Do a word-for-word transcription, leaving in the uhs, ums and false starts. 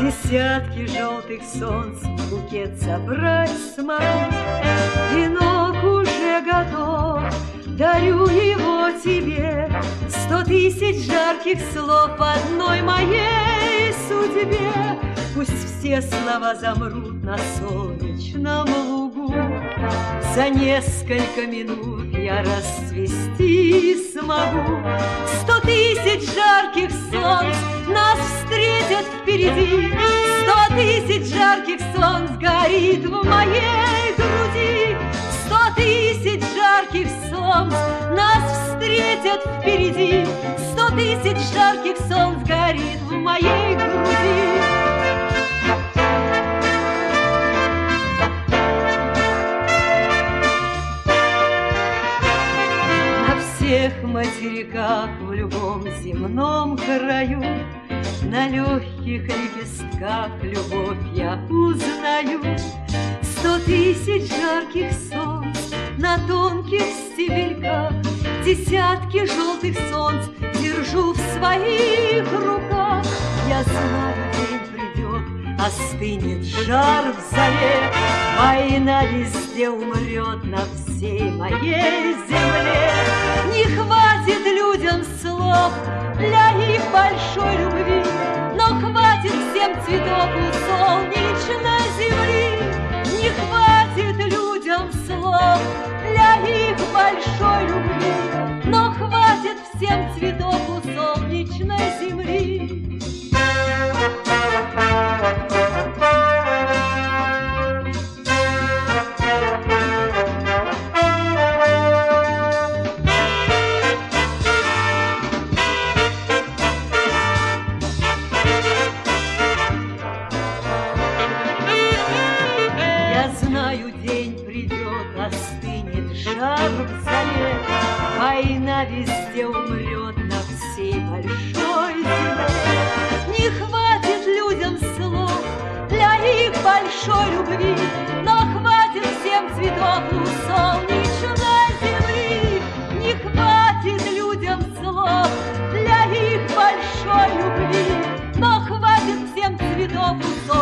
Десятки желтых солнц в букет собрать смогу. Венок уже готов, дарю его тебе. Сто тысяч жарких слов одной моей судьбе. Пусть все слова замрут на солнечном лугу. За несколько минут я расцвести смогу. Сто тысяч жарких солнц нас встретят впереди. Сто тысяч жарких солнц горит в моей груди. Сто тысяч жарких солнц нас встретят впереди. Сто тысяч жарких солнц горит в моей груди. На всех материках, в любом земном краю, на легких лепестках любовь я узнаю. Сто тысяч жарких солнц на тонких стебельках, десятки желтых солнц держу в своих руках. Я знаю, день придет, остынет жар в заре, война везде умрет на всей моей земле. Не хватит людям слов для их большой любви, но хватит всем цветов у солнечной земли. Не хватит людям слов для их большой любви, но хватит всем цветов у солнечной земли. Жар в зале, война везде умрет на всей большой земле. Не хватит людям слов для их большой любви, но хватит всем цветов у солнечной земли. Не хватит людям слов для их большой любви, но хватит всем цветов у солнечной земли.